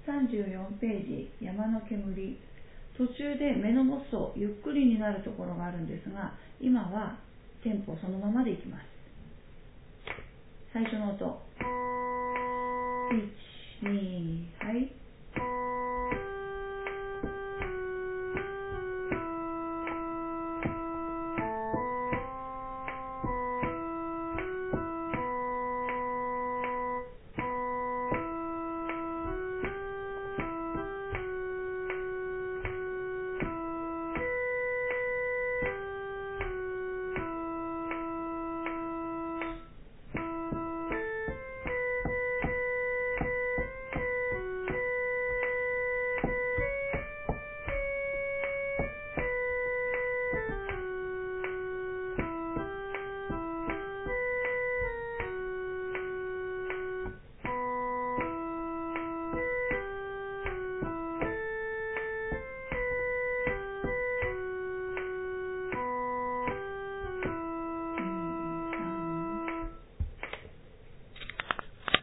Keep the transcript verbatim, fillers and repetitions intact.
さんじゅうよんページ、山の煙。途中で目のモソ、ゆっくりになるところがあるんですが、今はテンポそのままでいきます。最初の音。いち、に、